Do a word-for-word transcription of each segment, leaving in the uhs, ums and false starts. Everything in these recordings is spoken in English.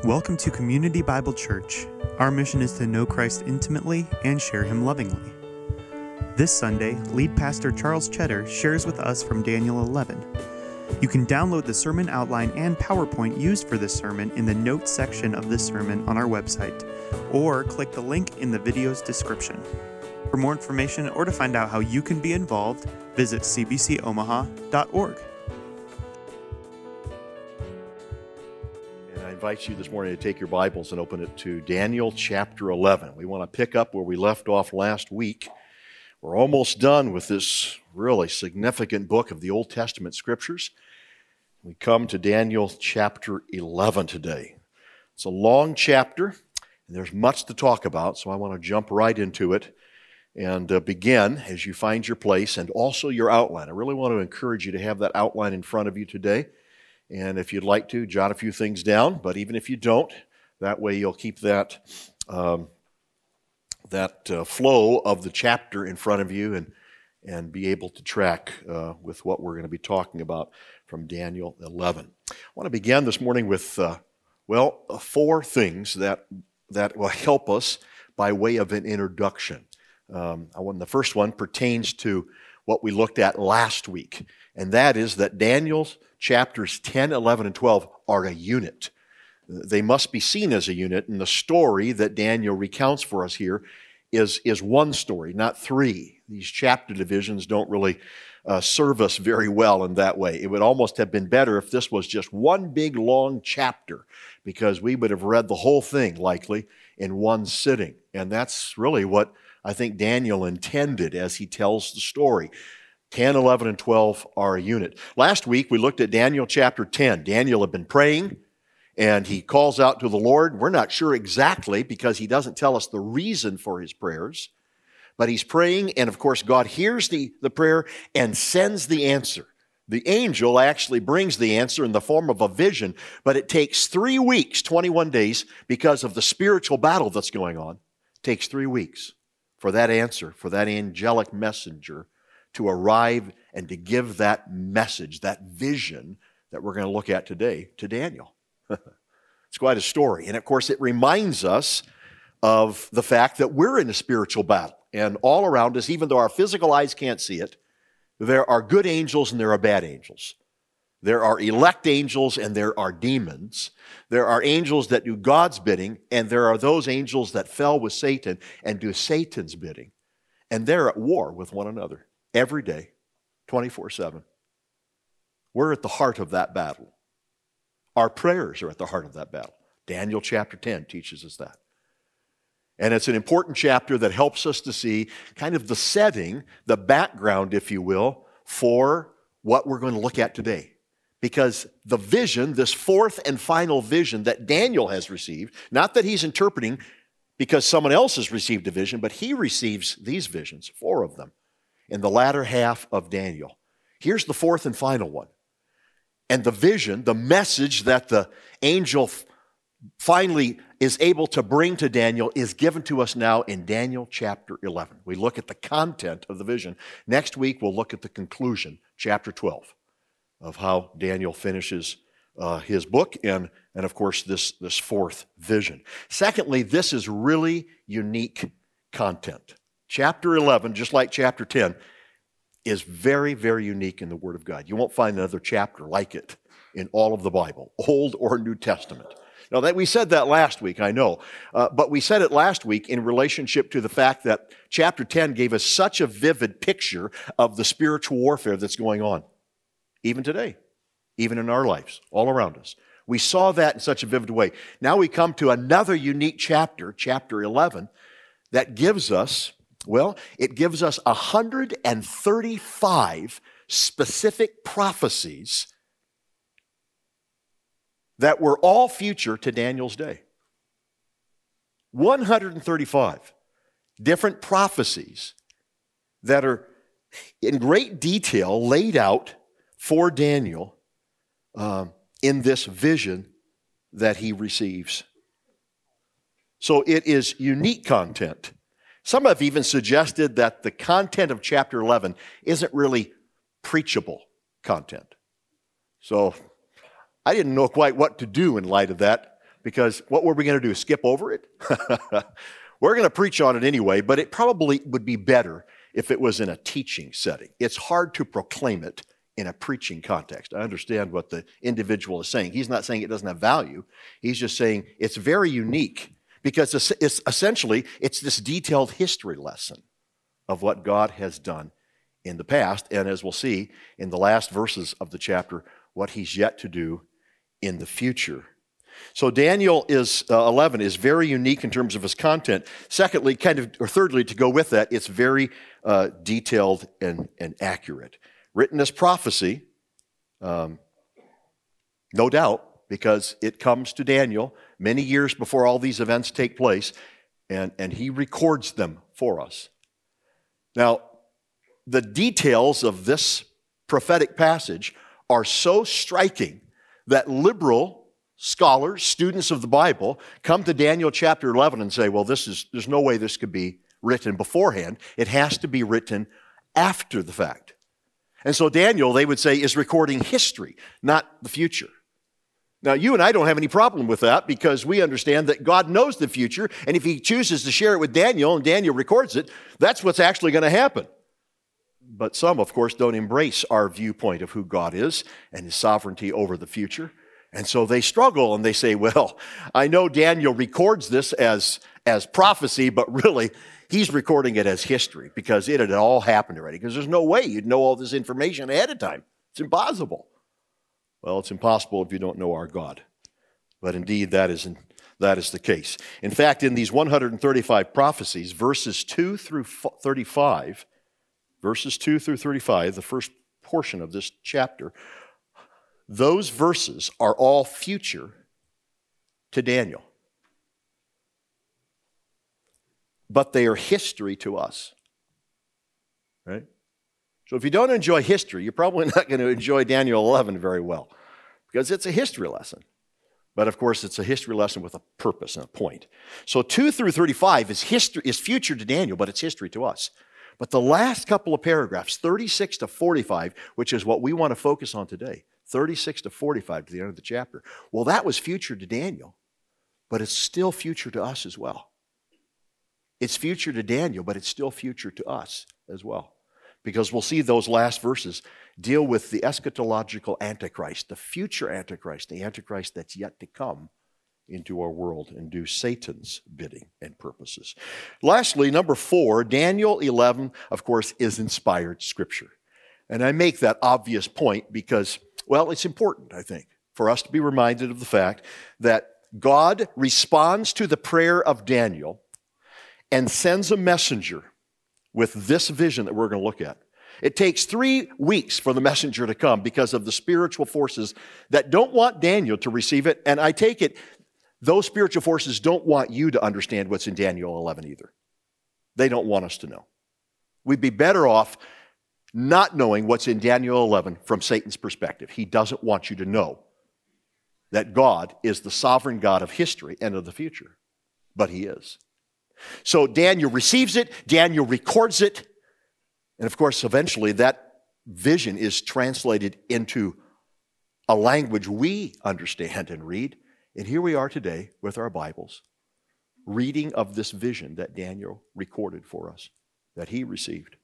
Welcome to Community Bible Church. Our mission is to know Christ intimately and share Him lovingly. This Sunday, lead pastor Charles Cheddar shares with us from Daniel eleven. You can download the sermon outline and PowerPoint used for this sermon in the notes section of this sermon on our website, or click the link in the video's description. For more information or to find out how you can be involved, visit c b c omaha dot org. I invite you this morning to take your Bibles and open it to Daniel chapter eleven. We want to pick up where we left off last week. We're almost done with this really significant book of the Old Testament Scriptures. We come to Daniel chapter eleven today. It's a long chapter, and there's much to talk about, so I want to jump right into it and uh, begin as you find your place and also your outline. I really want to encourage you to have that outline in front of you today. And if you'd like to, jot a few things down, but even if you don't, that way you'll keep that um, that uh, flow of the chapter in front of you and, and be able to track uh, with what we're going to be talking about from Daniel eleven. I want to begin this morning with, uh, well, uh, four things that, that will help us by way of an introduction. Um, I want, the first one pertains to what we looked at last week, and that is that Daniel's chapters ten, eleven, and twelve are a unit. They must be seen as a unit, and the story that Daniel recounts for us here is, is one story, not three. These chapter divisions don't really uh, serve us very well in that way. It would almost have been better if this was just one big, long chapter, because we would have read the whole thing, likely, in one sitting. And that's really what I think Daniel intended as he tells the story. ten, eleven, and twelve are a unit. Last week, we looked at Daniel chapter ten. Daniel had been praying, and he calls out to the Lord. We're not sure exactly because he doesn't tell us the reason for his prayers. But he's praying, and of course, God hears the, the prayer and sends the answer. The angel actually brings the answer in the form of a vision, but it takes three weeks, twenty-one days, because of the spiritual battle that's going on. It takes three weeks for that answer, for that angelic messenger to arrive and to give that message, that vision that we're going to look at today to Daniel. It's quite a story. And of course, it reminds us of the fact that we're in a spiritual battle. And all around us, even though our physical eyes can't see it, there are good angels and there are bad angels. There are elect angels and there are demons. There are angels that do God's bidding, and there are those angels that fell with Satan and do Satan's bidding. And they're at war with one another every day, twenty-four seven. We're at the heart of that battle. Our prayers are at the heart of that battle. Daniel chapter ten teaches us that. And it's an important chapter that helps us to see kind of the setting, the background, if you will, for what we're going to look at today. Because the vision, this fourth and final vision that Daniel has received, not that he's interpreting because someone else has received a vision, but he receives these visions, four of them, in the latter half of Daniel. Here's the fourth and final one. And the vision, the message that the angel finally is able to bring to Daniel is given to us now in Daniel chapter eleven. We look at the content of the vision. Next week, we'll look at the conclusion, chapter twelve, of how Daniel finishes uh, his book and, and, of course, this, this fourth vision. Secondly, this is really unique content. Chapter eleven, just like chapter ten, is very, very unique in the Word of God. You won't find another chapter like it in all of the Bible, Old or New Testament. Now, that we said that last week, I know, uh, but we said it last week in relationship to the fact that chapter ten gave us such a vivid picture of the spiritual warfare that's going on, even today, even in our lives, all around us. We saw that in such a vivid way. Now we come to another unique chapter, chapter eleven, that gives us, well, it gives us one hundred thirty-five specific prophecies that were all future to Daniel's day. one hundred thirty-five different prophecies that are in great detail laid out for Daniel um, in this vision that he receives. So it is unique content. Some have even suggested that the content of chapter eleven isn't really preachable content. So I didn't know quite what to do in light of that Because what were we going to do, skip over it? We're going to preach on it anyway, but it probably would be better if it was in a teaching setting. It's hard to proclaim it in a preaching context. I understand what the individual is saying. He's not saying it doesn't have value. He's just saying it's very unique because it's, it's essentially, it's this detailed history lesson of what God has done in the past, and as we'll see in the last verses of the chapter, what he's yet to do in the future. So Daniel is uh, eleven is very unique in terms of his content. Secondly, kind of, or thirdly, to go with that, it's very uh, detailed and, and accurate. Written as prophecy, um, no doubt, because it comes to Daniel many years before all these events take place, and, and he records them for us. Now, the details of this prophetic passage are so striking that liberal scholars, students of the Bible, come to Daniel chapter eleven and say, well, this is, there's no way this could be written beforehand. It has to be written after the fact. And so Daniel, they would say, is recording history, not the future. Now, you and I don't have any problem with that because we understand that God knows the future, and if he chooses to share it with Daniel and Daniel records it, that's what's actually going to happen. But some, of course, don't embrace our viewpoint of who God is and his sovereignty over the future. And so they struggle and they say, well, I know Daniel records this as, as prophecy, but really he's recording it as history because it had all happened already. Because there's no way you'd know all this information ahead of time. It's impossible. Well, it's impossible if you don't know our God. But indeed, that is, that is the case. In fact, in these one hundred thirty-five prophecies, verses two through thirty-five, verses two through thirty-five, the first portion of this chapter, those verses are all future to Daniel. But they are history to us. Right? So if you don't enjoy history, you're probably not going to enjoy Daniel eleven very well because it's a history lesson. But of course, it's a history lesson with a purpose and a point. So two through thirty-five is history, is future to Daniel, but it's history to us. But the last couple of paragraphs, thirty-six to forty-five, which is what we want to focus on today, thirty-six to forty-five to the end of the chapter. Well, that was future to Daniel, but it's still future to us as well. It's future to Daniel, but it's still future to us as well. Because we'll see those last verses deal with the eschatological Antichrist, the future Antichrist, the Antichrist that's yet to come into our world and do Satan's bidding and purposes. Lastly, number four, Daniel eleven, of course, is inspired scripture. And I make that obvious point because, well, it's important, I think, for us to be reminded of the fact that God responds to the prayer of Daniel and sends a messenger with this vision that we're going to look at. It takes three weeks for the messenger to come because of the spiritual forces that don't want Daniel to receive it. And I take it, those spiritual forces don't want you to understand what's in Daniel eleven either. They don't want us to know. We'd be better off not knowing what's in Daniel eleven from Satan's perspective. He doesn't want you to know that God is the sovereign God of history and of the future. But he is. So Daniel receives it, Daniel records it, and of course, eventually that vision is translated into a language we understand and read. And here we are today with our Bibles, reading of this vision that Daniel recorded for us, that he received.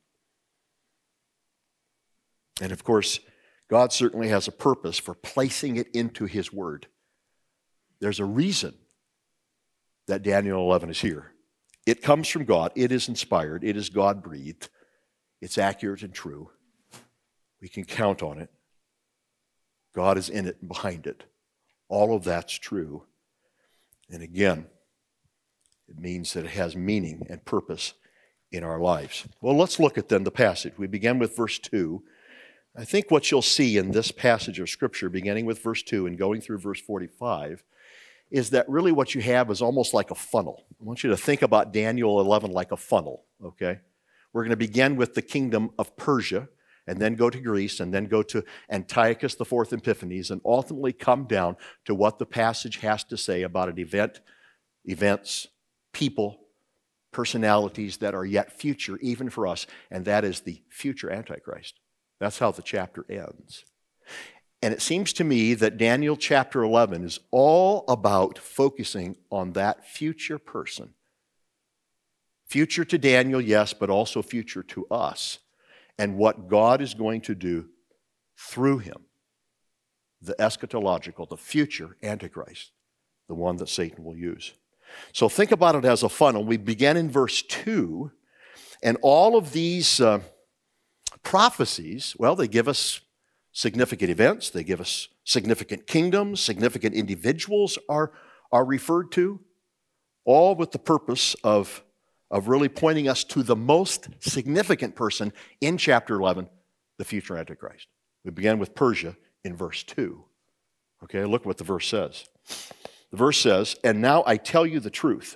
And of course, God certainly has a purpose for placing it into his word. There's a reason that Daniel eleven is here. It comes from God. It is inspired. It is God-breathed. It's accurate and true. We can count on it. God is in it and behind it. All of that's true. And again, it means that it has meaning and purpose in our lives. Well, let's look at then the passage. We begin with verse two. I think what you'll see in this passage of Scripture, beginning with verse two and going through verse forty-five, is that really what you have is almost like a funnel. I want you to think about Daniel eleven like a funnel, okay? We're going to begin with the kingdom of Persia, and then go to Greece, and then go to Antiochus the Fourth Epiphanes, and ultimately come down to what the passage has to say about an event, events, people, personalities that are yet future even for us, and that is the future Antichrist. That's how the chapter ends. And it seems to me that Daniel chapter eleven is all about focusing on that future person. Future to Daniel, yes, but also future to us, and what God is going to do through him. The eschatological, the future Antichrist, the one that Satan will use. So think about it as a funnel. We began in verse two, and all of these uh, prophecies, well, they give us significant events, they give us significant kingdoms, significant individuals are, are referred to, all with the purpose of, of really pointing us to the most significant person in chapter eleven, the future Antichrist. We began with Persia in verse two. Okay, look what the verse says. The verse says, "And now I tell you the truth.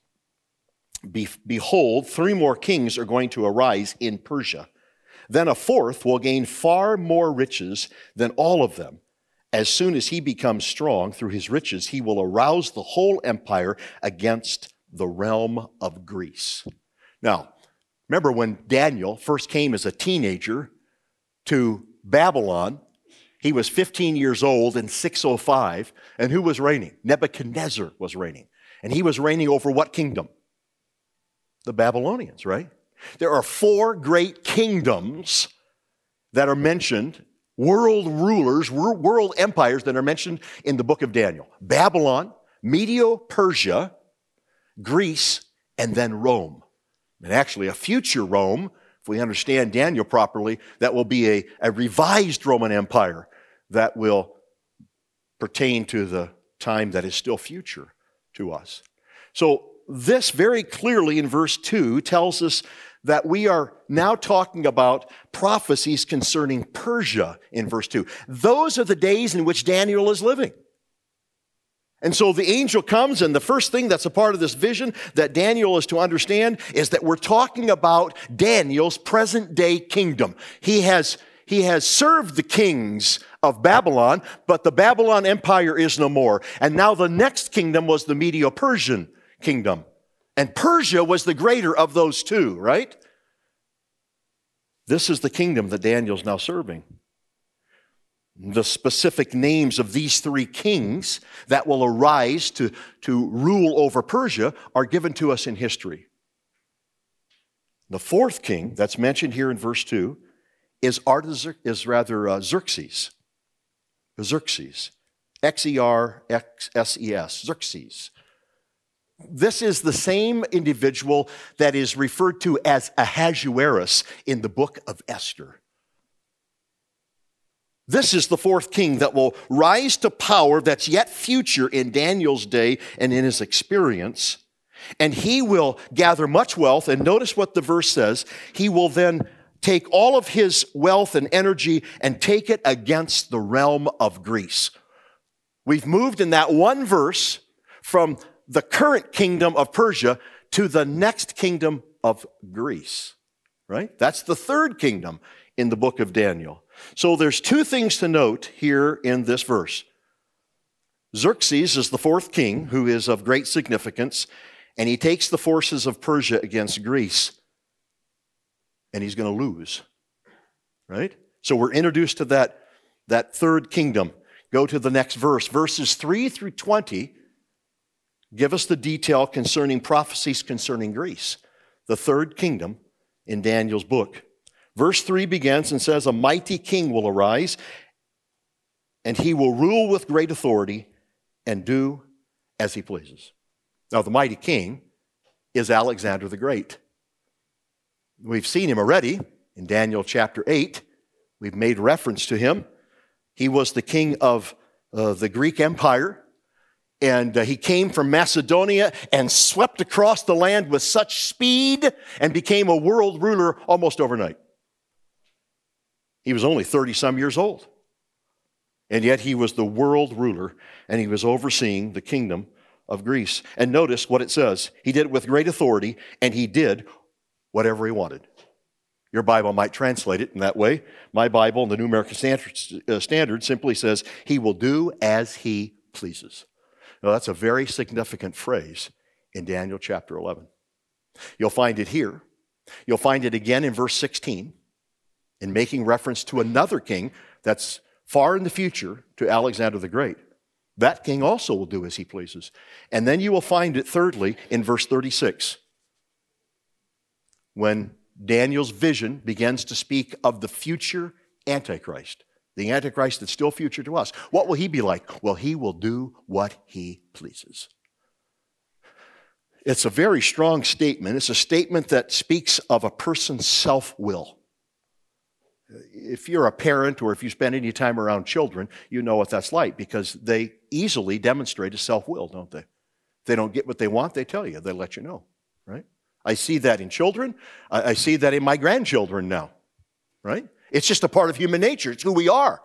Be- behold, three more kings are going to arise in Persia. Then a fourth will gain far more riches than all of them. As soon as he becomes strong through his riches, he will arouse the whole empire against the realm of Greece." Now, remember when Daniel first came as a teenager to Babylon, he was fifteen years old in six oh five, and who was reigning? Nebuchadnezzar was reigning. And he was reigning over what kingdom? The Babylonians, right? There are four great kingdoms that are mentioned, world rulers, world empires that are mentioned in the book of Daniel. Babylon, Medo-Persia, Greece, and then Rome. And actually a future Rome, if we understand Daniel properly, that will be a, a revised Roman Empire that will pertain to the time that is still future to us. So this very clearly in verse two tells us that we are now talking about prophecies concerning Persia in verse two. Those are the days in which Daniel is living. And so the angel comes, and the first thing that's a part of this vision that Daniel is to understand is that we're talking about Daniel's present day kingdom. He has, he has served the kings of Babylon, but the Babylon Empire is no more. And now the next kingdom was the Medo-Persian kingdom. And Persia was the greater of those two, right? This is the kingdom that Daniel's now serving. The specific names of these three kings that will arise to, to rule over Persia are given to us in history. The fourth king that's mentioned here in verse two is, Artaxerxes, is rather uh, Xerxes. Xerxes. X E R X S E S. Xerxes. This is the same individual that is referred to as Ahasuerus in the book of Esther. This is the fourth king that will rise to power that's yet future in Daniel's day and in his experience. And he will gather much wealth. And notice what the verse says. He will then take all of his wealth and energy and take it against the realm of Greece. We've moved in that one verse from the current kingdom of Persia to the next kingdom of Greece, right? That's the third kingdom in the book of Daniel. So there's two things to note here in this verse. Xerxes is the fourth king who is of great significance, and he takes the forces of Persia against Greece, and he's going to lose, right? So we're introduced to that, that third kingdom. Go to the next verse. Verses three through twenty give us the detail concerning prophecies concerning Greece, the third kingdom in Daniel's book. Verse three begins and says, "A mighty king will arise, and he will rule with great authority and do as he pleases." Now, the mighty king is Alexander the Great. We've seen him already in Daniel chapter eight. We've made reference to him. He was the king of uh, the Greek Empire. And uh, he came from Macedonia and swept across the land with such speed and became a world ruler almost overnight. He was only thirty-some years old. And yet he was the world ruler, and he was overseeing the kingdom of Greece. And notice what it says. He did it with great authority, and he did whatever he wanted. Your Bible might translate it in that way. My Bible, in the New American Standard, uh, Standard simply says, "He will do as he pleases." Now, that's a very significant phrase in Daniel chapter eleven. You'll find it here. You'll find it again in verse sixteen, in making reference to another king that's far in the future to Alexander the Great. That king also will do as he pleases. And then you will find it, thirdly, in verse thirty-six, when Daniel's vision begins to speak of the future Antichrist, the Antichrist that's still future to us. What will he be like? Well, he will do what he pleases. It's a very strong statement. It's a statement that speaks of a person's self-will. If you're a parent or if you spend any time around children, you know what that's like because they easily demonstrate a self-will, don't they? If they don't get what they want, they tell you. They let you know, right? I see that in children. I see that in my grandchildren now, right? It's just a part of human nature. It's who we are.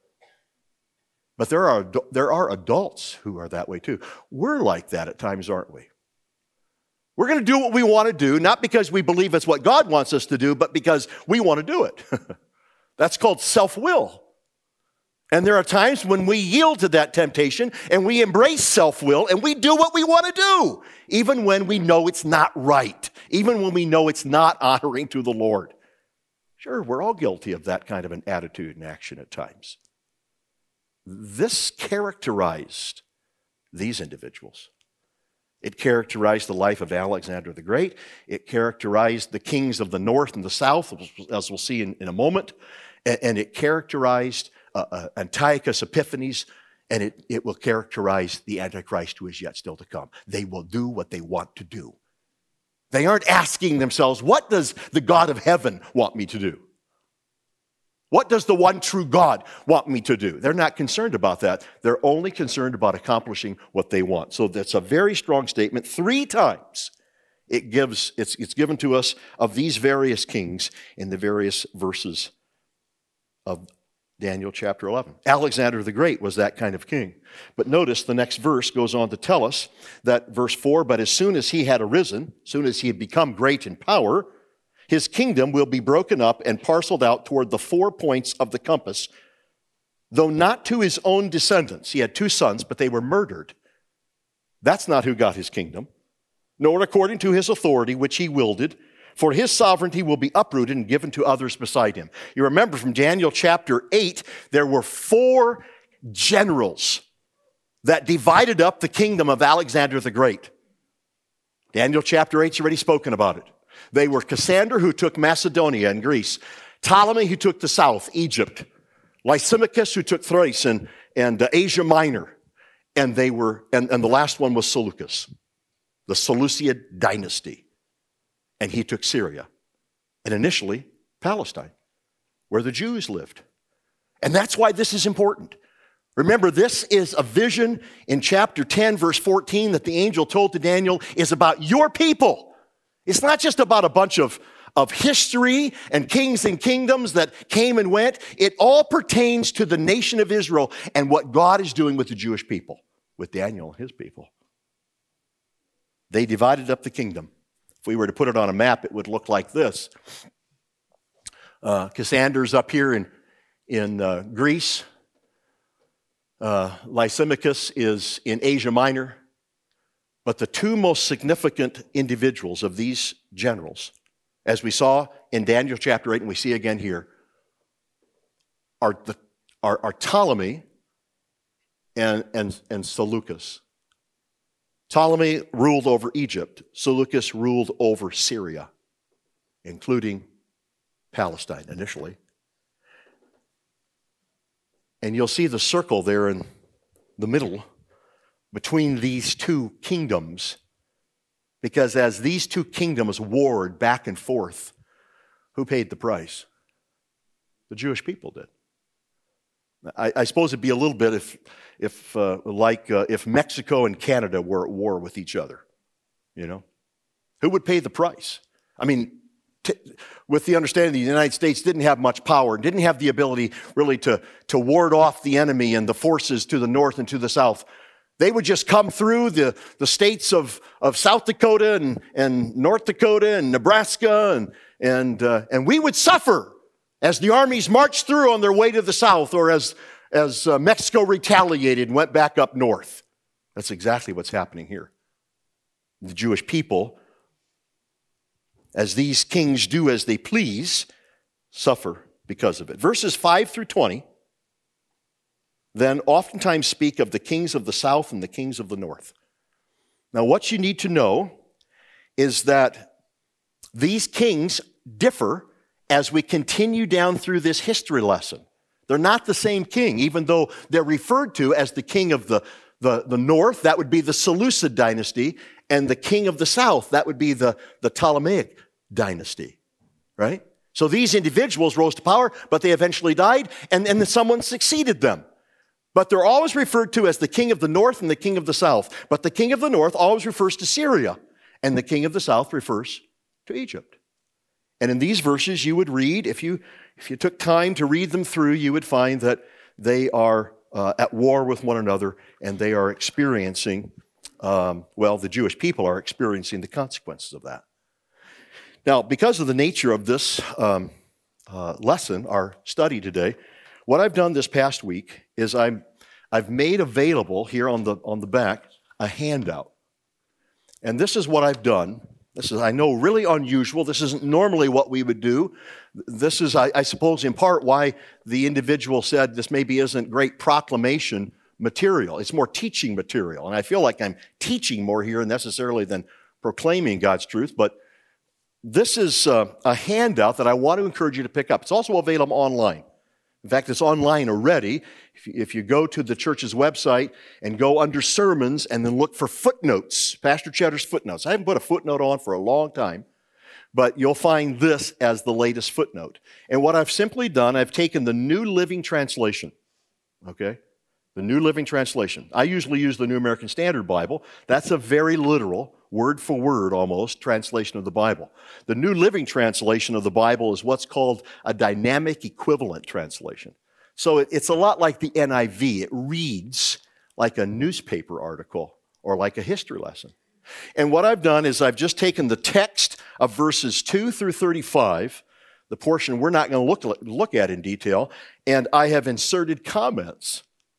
But there are, there are adults who are that way too. We're like that at times, aren't we? We're going to do what we want to do, not because we believe it's what God wants us to do, but because we want to do it. That's called self-will. And there are times when we yield to that temptation and we embrace self-will and we do what we want to do, even when we know it's not right, even when we know it's not honoring to the Lord. Sure, we're all guilty of that kind of an attitude and action at times. This characterized these individuals. It characterized the life of Alexander the Great. It characterized the kings of the north and the south, as we'll see in, in a moment. And it characterized uh, uh, Antiochus Epiphanes, and it, it will characterize the Antichrist who is yet still to come. They will do what they want to do. They aren't asking themselves, what does the God of heaven want me to do? What does the one true God want me to do? They're not concerned about that. They're only concerned about accomplishing what they want. So that's a very strong statement. Three times it gives, it's, it's given to us of these various kings in the various verses of Daniel chapter eleven. Alexander the Great was that kind of king. But notice the next verse goes on to tell us that verse four, but as soon as he had arisen, as soon as he had become great in power, his kingdom will be broken up and parceled out toward the four points of the compass, though not to his own descendants. He had two sons, but they were murdered. That's not who got his kingdom, nor according to his authority, which he wielded, for his sovereignty will be uprooted and given to others beside him. You remember from Daniel chapter eight, there were four generals that divided up the kingdom of Alexander the Great. Daniel chapter eight's already spoken about it. They were Cassander, who took Macedonia and Greece, Ptolemy, who took the south, Egypt, Lysimachus, who took Thrace and, and uh, Asia Minor, and they were, and, and the last one was Seleucus, the Seleucid dynasty, and he took Syria, and initially Palestine, where the Jews lived. And that's why this is important. Remember, this is a vision in chapter ten, verse fourteen, that the angel told to Daniel is about your people. It's not just about a bunch of, of history and kings and kingdoms that came and went. It all pertains to the nation of Israel and what God is doing with the Jewish people, with Daniel and his people. They divided up the kingdom. If we were to put it on a map, it would look like this. Uh, Cassander's up here in, in uh, Greece. Uh, Lysimachus is in Asia Minor. But the two most significant individuals of these generals, as we saw in Daniel chapter eight, and we see again here, are, the, are, are Ptolemy and, and, and Seleucus. Ptolemy ruled over Egypt. Seleucus ruled over Syria, including Palestine initially. And you'll see the circle there in the middle between these two kingdoms, because as these two kingdoms warred back and forth, who paid the price? The Jewish people did. I, I suppose it'd be a little bit if, if uh, like uh, if Mexico and Canada were at war with each other, you know? Who would pay the price? I mean, t- with the understanding that the United States didn't have much power, didn't have the ability really to, to ward off the enemy and the forces to the north and to the south, they would just come through the, the states of, of South Dakota and, and North Dakota and Nebraska, and, and, uh, and we would suffer as the armies marched through on their way to the south, or as, as uh, Mexico retaliated and went back up north. That's exactly what's happening here. The Jewish people, as these kings do as they please, suffer because of it. Verses five through twenty then oftentimes speak of the kings of the south and the kings of the north. Now, what you need to know is that these kings differ as we continue down through this history lesson. They're not the same king, even though they're referred to as the king of the, the, the north, that would be the Seleucid dynasty, and the king of the south, that would be the, the Ptolemaic dynasty, right? So these individuals rose to power, but they eventually died, and, and then someone succeeded them. But they're always referred to as the king of the north and the king of the south. But the king of the north always refers to Syria, and the king of the south refers to Egypt. And in these verses you would read, if you, if you took time to read them through, you would find that they are uh, at war with one another, and they are experiencing, um, well, the Jewish people are experiencing the consequences of that. Now, because of the nature of this um, uh, lesson, our study today, what I've done this past week is I'm, I've made available here on the, on the back a handout. And this is what I've done. This is, I know, really unusual. This isn't normally what we would do. This is, I, I suppose, in part why the individual said this maybe isn't great proclamation material. It's more teaching material. And I feel like I'm teaching more here necessarily than proclaiming God's truth. But this is uh, a handout that I want to encourage you to pick up. It's also available online. In fact, it's online already. If you, if you go to the church's website and go under sermons and then look for footnotes, Pastor Cheddar's footnotes. I haven't put a footnote on for a long time, but you'll find this as the latest footnote. And what I've simply done, I've taken the New Living Translation, okay? The New Living Translation. I usually use the New American Standard Bible. That's a very literal, word for word almost, translation of the Bible. The New Living Translation of the Bible is what's called a dynamic equivalent translation. So it's a lot like the N I V. It reads like a newspaper article or like a history lesson. And what I've done is I've just taken the text of verses two through thirty-five, the portion we're not going to look, look at in detail, and I have inserted comments.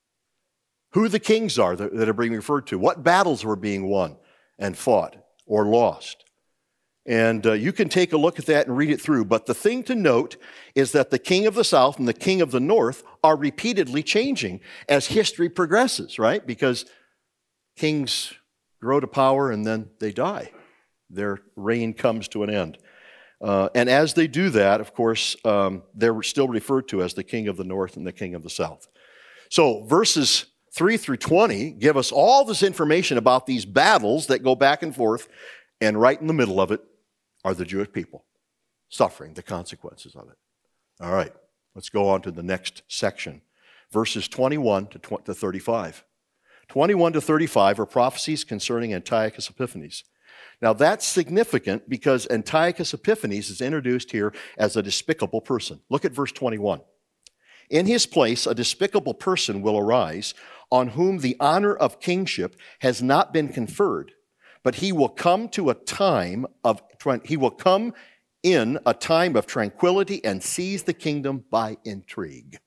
Who the kings are that, that are being referred to, what battles were being won and fought or lost. And uh, you can take a look at that and read it through. But the thing to note is that the king of the south and the king of the north are repeatedly changing as history progresses, right? Because kings grow to power and then they die. Their reign comes to an end. Uh, and as they do that, of course, um, they're still referred to as the king of the north and the king of the south. So verses three through twenty give us all this information about these battles that go back and forth, and right in the middle of it are the Jewish people suffering the consequences of it. All right, let's go on to the next section. Verses twenty-one to thirty-five. twenty-one to thirty-five are prophecies concerning Antiochus Epiphanes. Now that's significant because Antiochus Epiphanes is introduced here as a despicable person. Look at verse twenty-one. In his place, a despicable person will arise, on whom the honor of kingship has not been conferred, but he will come to a time of he will come in a time of tranquility and seize the kingdom by intrigue.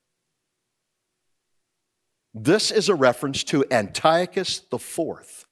This is a reference to Antiochus the Fourth.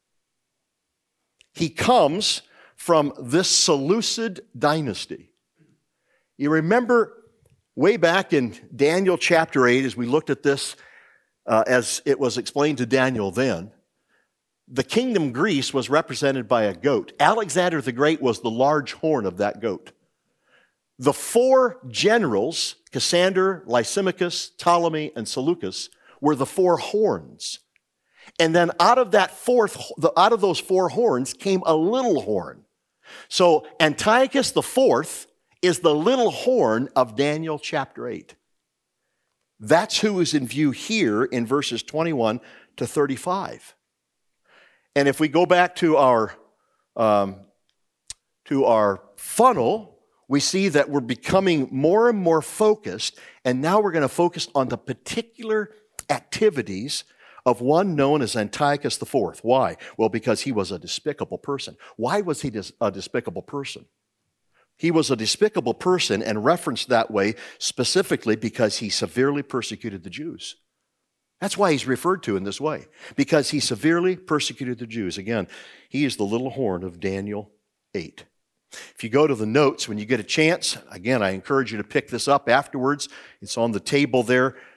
He comes from this Seleucid dynasty. You remember way back in Daniel chapter eight, as we looked at this, uh, as it was explained to Daniel then, the kingdom Greece was represented by a goat. Alexander the Great was the large horn of that goat. The four generals, Cassander, Lysimachus, Ptolemy, and Seleucus, were the four horns. And then out of that fourth, out of those four horns came a little horn. So Antiochus the Fourth is the little horn of Daniel chapter eight. That's who is in view here in verses twenty-one to thirty-five. And if we go back to our, um, to our funnel, we see that we're becoming more and more focused, and now we're going to focus on the particular activities of one known as Antiochus the Fourth. Why? Well, because he was a despicable person. Why was he a despicable person? He was a despicable person and referenced that way specifically because he severely persecuted the Jews. That's why he's referred to in this way, because he severely persecuted the Jews. Again, he is the little horn of Daniel eight. If you go to the notes when you get a chance, again, I encourage you to pick this up afterwards. It's on the table there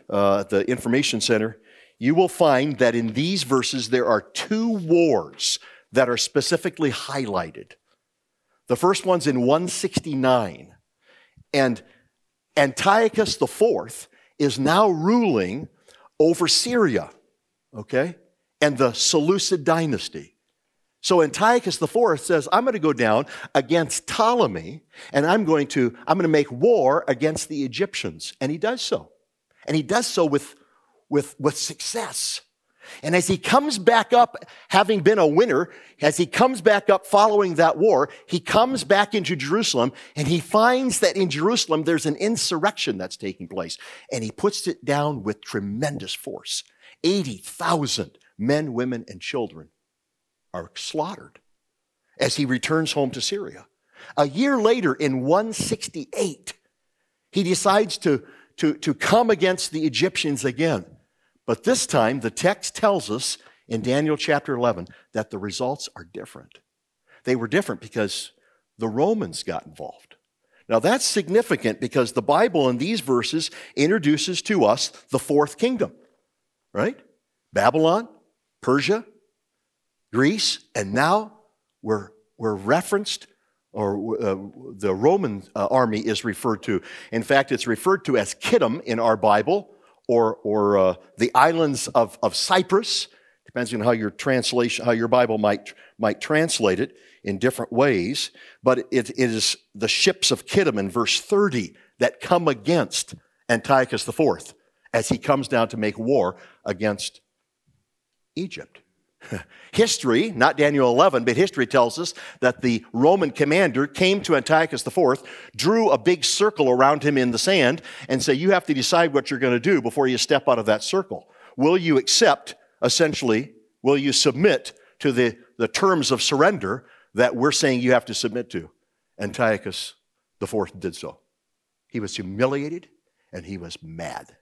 uh, at the Information Center, you will find that in these verses there are two wars that are specifically highlighted. The first one's in one sixty-nine, and Antiochus the Fourth is now ruling over Syria, okay, and the Seleucid dynasty. So Antiochus the Fourth says, I'm going to go down against Ptolemy, and I'm going to I'm going to make war against the Egyptians. And he does so. And he does so with, with, with success. And as he comes back up, having been a winner, as he comes back up following that war, he comes back into Jerusalem, and he finds that in Jerusalem there's an insurrection that's taking place. And he puts it down with tremendous force. eighty thousand men, women, and children are slaughtered as he returns home to Syria. A year later, in one sixty-eight, he decides to, to, to come against the Egyptians again. But this time, the text tells us in Daniel chapter eleven that the results are different. They were different because the Romans got involved. Now that's significant because the Bible in these verses introduces to us the fourth kingdom, right? Babylon, Persia, Greece, and now we're, we're referenced, or uh, the Roman uh, army is referred to. In fact, it's referred to as Kittim in our Bible, or, or uh, the islands of, of Cyprus. Depends on how your translation, how your Bible might, might translate it in different ways. But it, it is the ships of Kittim in verse thirty that come against Antiochus the Fourth as he comes down to make war against Egypt. History, not Daniel eleven, but history tells us that the Roman commander came to Antiochus the Fourth, drew a big circle around him in the sand, and said, you have to decide what you're going to do before you step out of that circle. Will you accept, essentially, will you submit to the, the terms of surrender that we're saying you have to submit to? Antiochus the Fourth did so. He was humiliated, and he was mad.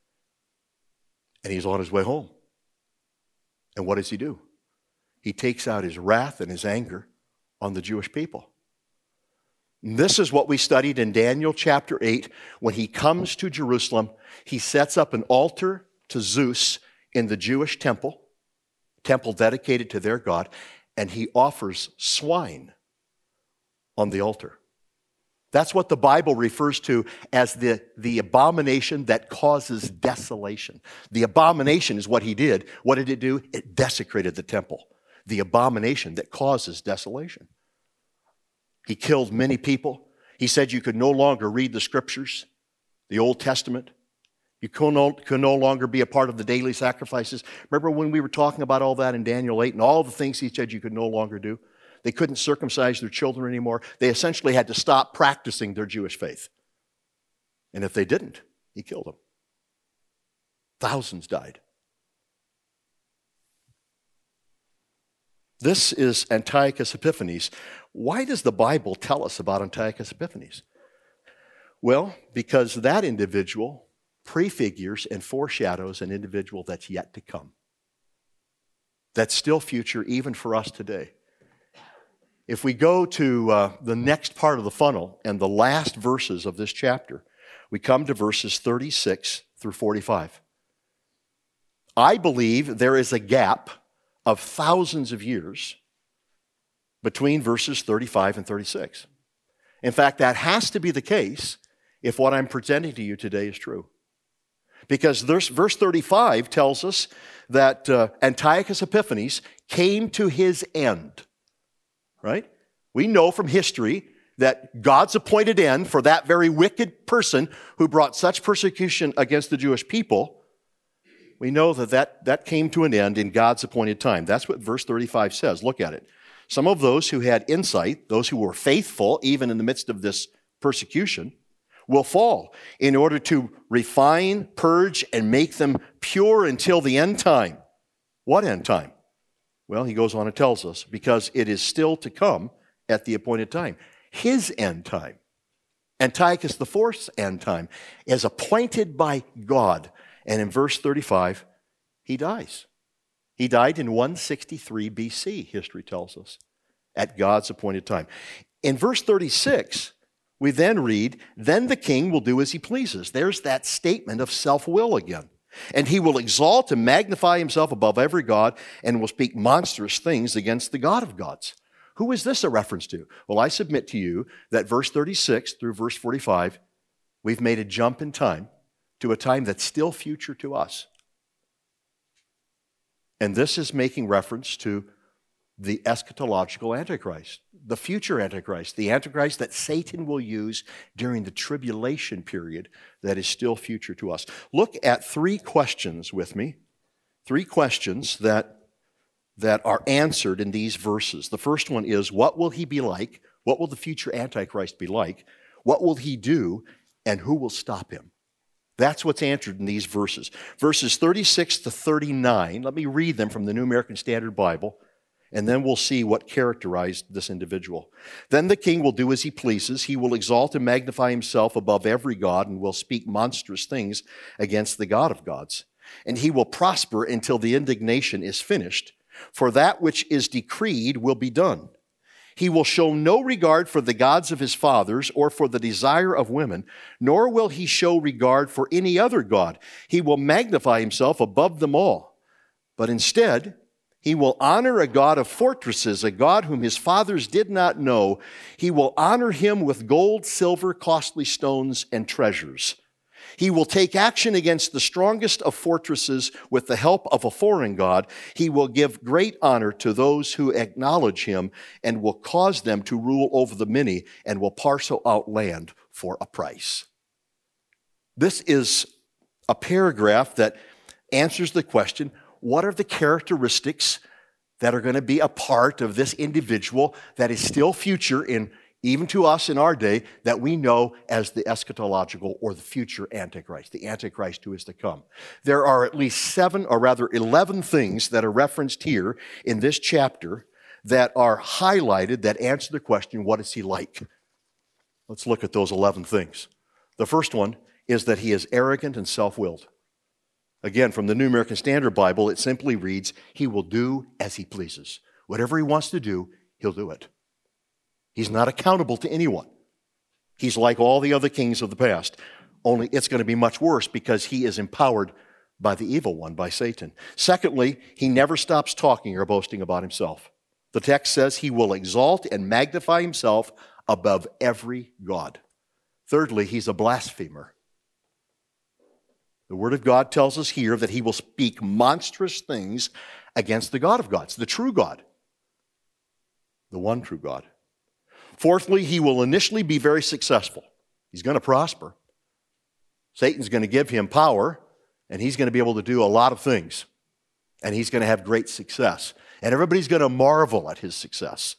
And he's on his way home. And what does he do? He takes out his wrath and his anger on the Jewish people. And this is what we studied in Daniel chapter eight. When he comes to Jerusalem, he sets up an altar to Zeus in the Jewish temple, temple dedicated to their God, and he offers swine on the altar. That's what the Bible refers to as the, the abomination that causes desolation. The abomination is what he did. What did it do? It desecrated the temple. The abomination that causes desolation. He killed many people. He said you could no longer read the scriptures, the Old Testament. You could no, could no longer be a part of the daily sacrifices. Remember when we were talking about all that in Daniel eight and all the things he said you could no longer do? They couldn't circumcise their children anymore. They essentially had to stop practicing their Jewish faith. And if they didn't, he killed them. Thousands died. This is Antiochus Epiphanes. Why does the Bible tell us about Antiochus Epiphanes? Well, because that individual prefigures and foreshadows an individual that's yet to come. That's still future even for us today. If we go to uh, the next part of the funnel and the last verses of this chapter, we come to verses thirty-six through forty-five. I believe there is a gap of thousands of years between verses thirty-five and thirty-six. In fact, that has to be the case if what I'm presenting to you today is true. Because verse thirty-five tells us that uh, Antiochus Epiphanes came to his end. Right? We know from history that God's appointed end for that very wicked person who brought such persecution against the Jewish people, we know that that, that came to an end in God's appointed time. That's what verse thirty-five says. Look at it. Some of those who had insight, those who were faithful even in the midst of this persecution, will fall in order to refine, purge, and make them pure until the end time. What end time? Well, he goes on and tells us, because it is still to come at the appointed time. His end time, Antiochus the Fourth's end time, is appointed by God. And in verse thirty-five, he dies. He died in one sixty-three B C, history tells us, at God's appointed time. In verse thirty-six, we then read, then the king will do as he pleases. There's that statement of self-will again. And he will exalt and magnify himself above every god and will speak monstrous things against the God of gods. Who is this a reference to? Well, I submit to you that verse thirty-six through verse forty-five, we've made a jump in time to a time that's still future to us. And this is making reference to the eschatological Antichrist, the future Antichrist, the Antichrist that Satan will use during the tribulation period that is still future to us. Look at three questions with me, three questions that, that are answered in these verses. The first one is, what will he be like? What will the future Antichrist be like? What will he do? And who will stop him? That's what's answered in these verses. Verses thirty-six to thirty-nine, let me read them from the New American Standard Bible, and then we'll see what characterized this individual. Then the king will do as he pleases. He will exalt and magnify himself above every god and will speak monstrous things against the God of gods. And he will prosper until the indignation is finished, for that which is decreed will be done. He will show no regard for the gods of his fathers or for the desire of women, nor will he show regard for any other god. He will magnify himself above them all. But instead, he will honor a God of fortresses, a God whom his fathers did not know. He will honor him with gold, silver, costly stones, and treasures. He will take action against the strongest of fortresses with the help of a foreign god. He will give great honor to those who acknowledge him and will cause them to rule over the many and will parcel out land for a price. This is a paragraph that answers the question, what are the characteristics that are going to be a part of this individual that is still future in even to us in our day, that we know as the eschatological or the future Antichrist, the Antichrist who is to come. There are at least seven, or rather eleven things that are referenced here in this chapter that are highlighted that answer the question, what is he like? Let's look at those eleven things. The first one is that he is arrogant and self-willed. Again, from the New American Standard Bible, it simply reads, he will do as he pleases. Whatever he wants to do, he'll do it. He's not accountable to anyone. He's like all the other kings of the past, only it's going to be much worse because he is empowered by the evil one, by Satan. Secondly, he never stops talking or boasting about himself. The text says he will exalt and magnify himself above every god. Thirdly, he's a blasphemer. The Word of God tells us here that he will speak monstrous things against the God of gods, the true God, the one true God. Fourthly, he will initially be very successful. He's going to prosper. Satan's going to give him power, and he's going to be able to do a lot of things. And he's going to have great success. And everybody's going to marvel at his success.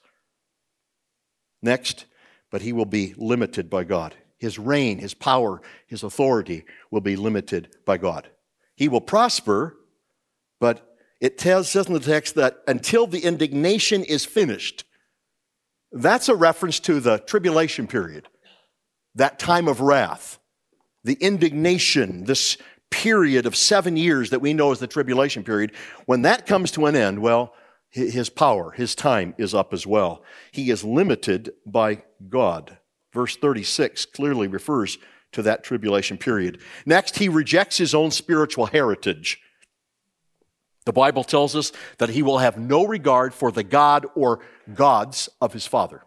Next, but he will be limited by God. His reign, his power, his authority will be limited by God. He will prosper, but it tells us in the text that until the indignation is finished. That's a reference to the tribulation period, that time of wrath, the indignation, this period of seven years that we know as the tribulation period. When that comes to an end, well, his power, his time is up as well. He is limited by God. Verse thirty-six clearly refers to that tribulation period. Next, he rejects his own spiritual heritage. The Bible tells us that he will have no regard for the God or gods of his father.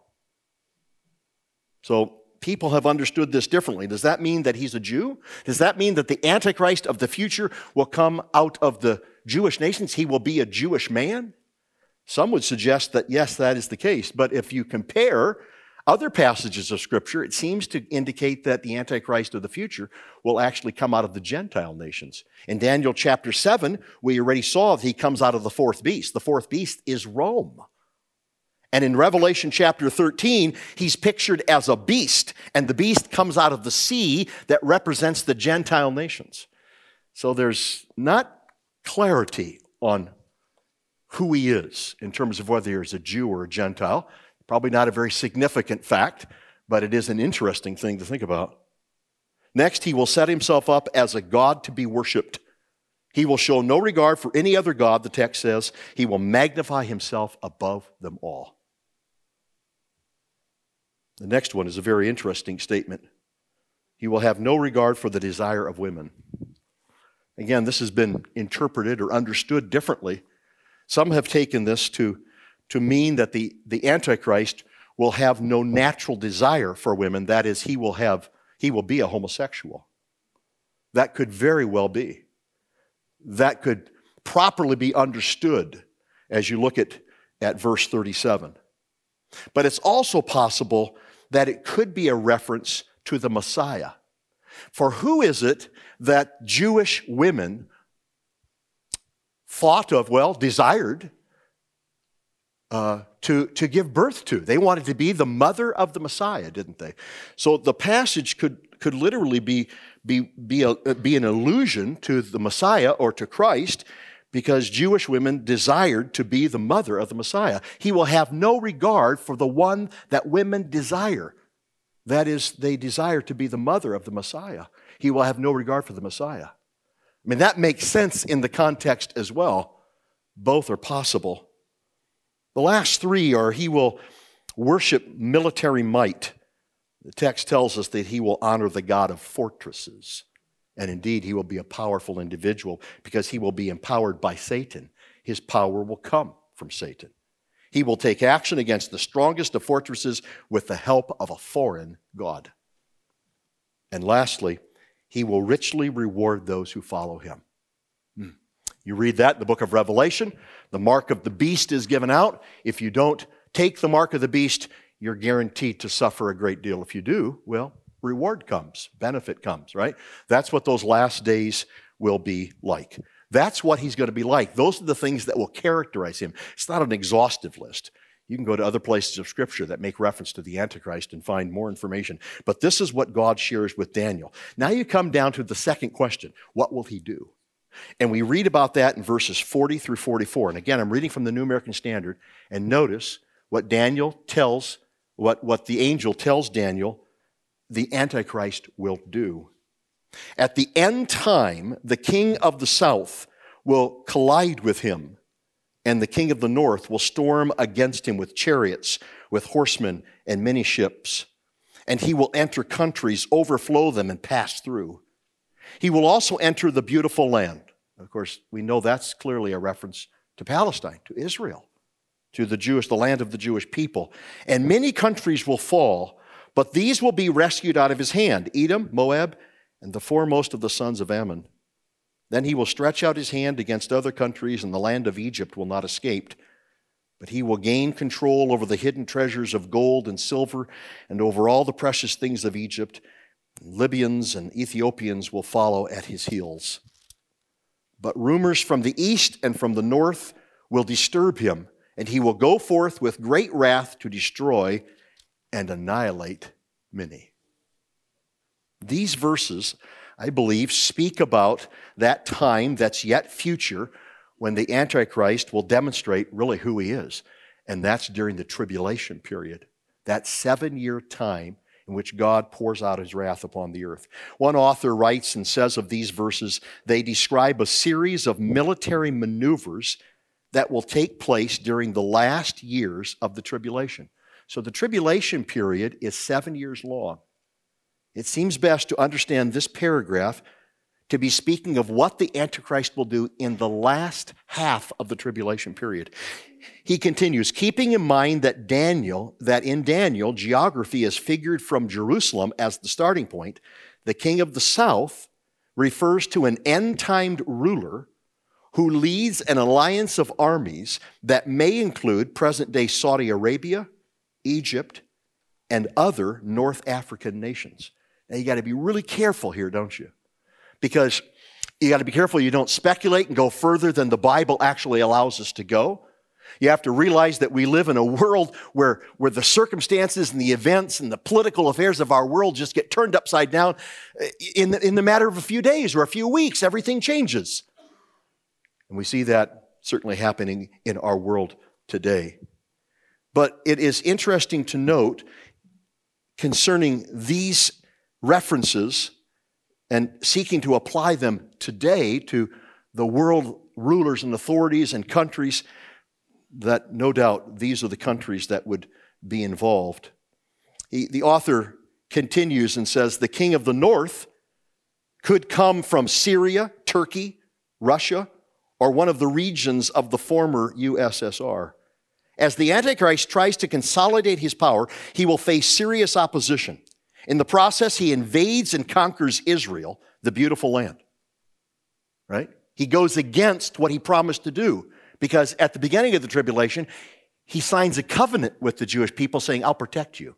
So people have understood this differently. Does that mean that he's a Jew? Does that mean that the Antichrist of the future will come out of the Jewish nations? He will be a Jewish man? Some would suggest that yes, that is the case. But if you compare other passages of Scripture, it seems to indicate that the Antichrist of the future will actually come out of the Gentile nations. In Daniel chapter seven, we already saw that he comes out of the fourth beast. The fourth beast is Rome. And in Revelation chapter thirteen, he's pictured as a beast, and the beast comes out of the sea that represents the Gentile nations. So there's not clarity on who he is in terms of whether he's a Jew or a Gentile. Probably not a very significant fact, but it is an interesting thing to think about. Next, he will set himself up as a god to be worshipped. He will show no regard for any other god, the text says. He will magnify himself above them all. The next one is a very interesting statement. He will have no regard for the desire of women. Again, this has been interpreted or understood differently. Some have taken this to, to mean that the, the Antichrist will have no natural desire for women. That is, he will have, he will be a homosexual. That could very well be. That could properly be understood as you look at, at verse thirty-seven. But it's also possible that it could be a reference to the Messiah. For who is it that Jewish women thought of, well, desired uh, to, to give birth to? They wanted to be the mother of the Messiah, didn't they? So the passage could, could literally be, be, be, a, be an allusion to the Messiah or to Christ, because Jewish women desired to be the mother of the Messiah. He will have no regard for the one that women desire. That is, they desire to be the mother of the Messiah. He will have no regard for the Messiah. I mean, that makes sense in the context as well. Both are possible. The last three are he will worship military might. The text tells us that he will honor the God of fortresses. And indeed, he will be a powerful individual because he will be empowered by Satan. His power will come from Satan. He will take action against the strongest of fortresses with the help of a foreign god. And lastly, he will richly reward those who follow him. Hmm. You read that in the book of Revelation. The mark of the beast is given out. If you don't take the mark of the beast, you're guaranteed to suffer a great deal. If you do, well, reward comes, benefit comes, right? That's what those last days will be like. That's what he's going to be like. Those are the things that will characterize him. It's not an exhaustive list. You can go to other places of Scripture that make reference to the Antichrist and find more information. But this is what God shares with Daniel. Now you come down to the second question. What will he do? And we read about that in verses forty through forty-four. And again, I'm reading from the New American Standard. And notice what Daniel tells, what, what the angel tells Daniel the Antichrist will do. At the end time, the king of the south will collide with him, and the king of the north will storm against him with chariots, with horsemen, and many ships. And he will enter countries, overflow them, and pass through. He will also enter the beautiful land. Of course, we know that's clearly a reference to Palestine, to Israel, to the Jewish, the land of the Jewish people. And many countries will fall, but these will be rescued out of his hand, Edom, Moab, and the foremost of the sons of Ammon. Then he will stretch out his hand against other countries, and the land of Egypt will not escape. But he will gain control over the hidden treasures of gold and silver, and over all the precious things of Egypt. Libyans and Ethiopians will follow at his heels. But rumors from the east and from the north will disturb him, and he will go forth with great wrath to destroy and annihilate many. These verses, I believe, speak about that time that's yet future when the Antichrist will demonstrate really who he is. And that's during the tribulation period, that seven-year time in which God pours out his wrath upon the earth. One author writes and says of these verses, they describe a series of military maneuvers that will take place during the last years of the tribulation. So the tribulation period is seven years long. It seems best to understand this paragraph to be speaking of what the Antichrist will do in the last half of the tribulation period. He continues, keeping in mind that Daniel, that in Daniel, geography is figured from Jerusalem as the starting point, the king of the south refers to an end-timed ruler who leads an alliance of armies that may include present-day Saudi Arabia, Egypt, and other North African nations. Now, you got to be really careful here, don't you? Because you got to be careful you don't speculate and go further than the Bible actually allows us to go. You have to realize that we live in a world where, where the circumstances and the events and the political affairs of our world just get turned upside down in the, in the matter of a few days or a few weeks. Everything changes. And we see that certainly happening in our world today. But it is interesting to note concerning these references and seeking to apply them today to the world rulers and authorities and countries that no doubt these are the countries that would be involved. He, the author continues and says, the king of the north could come from Syria, Turkey, Russia, or one of the regions of the former U S S R. As the Antichrist tries to consolidate his power, he will face serious opposition. In the process, he invades and conquers Israel, the beautiful land. Right? He goes against what he promised to do, because at the beginning of the tribulation, he signs a covenant with the Jewish people saying, I'll protect you.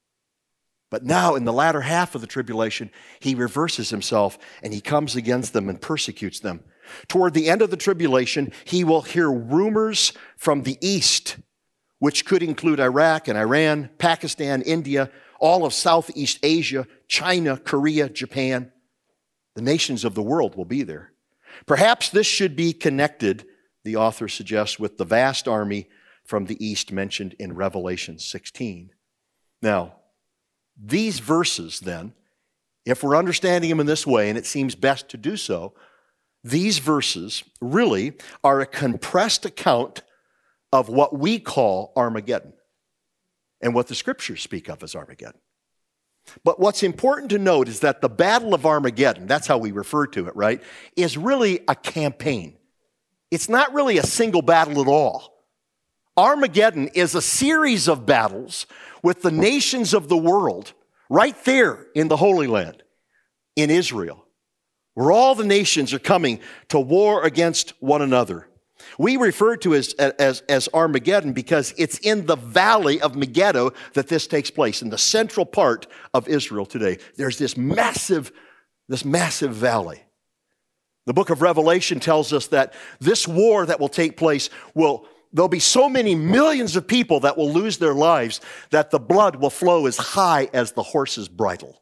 But now, in the latter half of the tribulation, he reverses himself and he comes against them and persecutes them. Toward the end of the tribulation, he will hear rumors from the east, which could include Iraq and Iran, Pakistan, India, all of Southeast Asia, China, Korea, Japan. The nations of the world will be there. Perhaps this should be connected, the author suggests, with the vast army from the east mentioned in Revelation sixteen. Now, these verses then, if we're understanding them in this way, and it seems best to do so, these verses really are a compressed account of what we call Armageddon and what the scriptures speak of as Armageddon. But what's important to note is that the Battle of Armageddon, that's how we refer to it, right, is really a campaign. It's not really a single battle at all. Armageddon is a series of battles with the nations of the world right there in the Holy Land, in Israel, where all the nations are coming to war against one another. We refer to it as, as, as Armageddon because it's in the valley of Megiddo that this takes place, in the central part of Israel today. There's this massive, this massive valley. The book of Revelation tells us that this war that will take place will There'll be so many millions of people that will lose their lives that the blood will flow as high as the horse's bridle.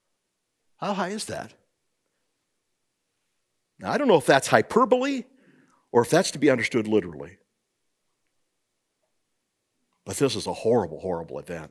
How high is that? Now, I don't know if that's hyperbole or if that's to be understood literally. But this is a horrible, horrible event.